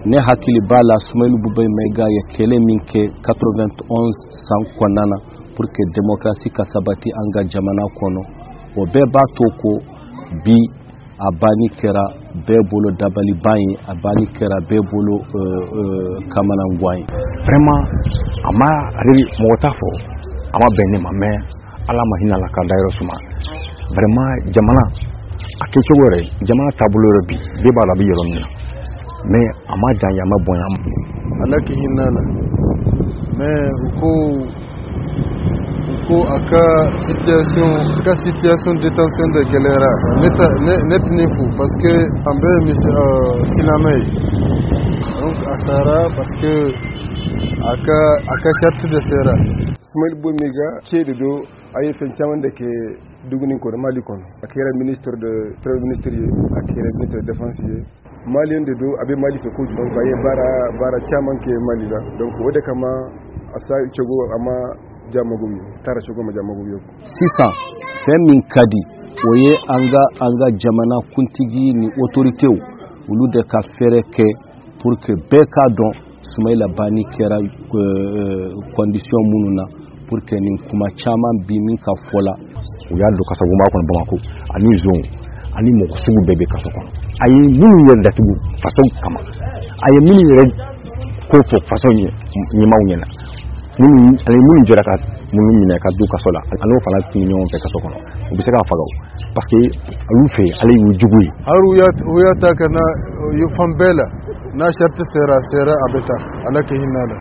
ne hakili bala Soumaïla Boubèye Maïga ya kele minke 91 san kwanana pour que démocratie ka sabati anga jamana kono o be ba toko bi abani kera be bolo dabali bayi abani kera be bolo kamana ngwai vraiment ama ri motafo ama benema mais ala mahina la ka dairo suma vraiment jamana akechogore jamana tabuloro bi be ba la bi yoromna mais ama janya ma bonya alaki hinala mais uko aka situation de détention de galera net nifu parce que ambe sinamay donc asara parce que aka charte de sera Soumaïla Boubèye Maïga ceedo ay fen camande ke duguni ko mali kon akira ministre de premier ministre akira ministre de défense malien de do abe mali fe ko donc baye bara chairman ke mali la donc wode kama asa chogo ama jamagobi tara chogo ma jamagobi sisa femin kadi oye anga jamana kuntigi ni autorité ulu de ka fere ke pour que beka don Soumaïla bani kera condition mununa pour que nin kuma chairman bi min ka fola o ya do kasago ma kon Bamako ani zone ani mo sugu bebe kasoko ayi munu yer datugu façon kama ayi munu yer ko fo façon ni mawnyena munu jira ka munu mina ka du kasola alo fala tinyon fe kasoko o bisaka fagaw parce que alu fe ali wujugu haru ya ta kana yu fambela na charte sera abeta alake hinala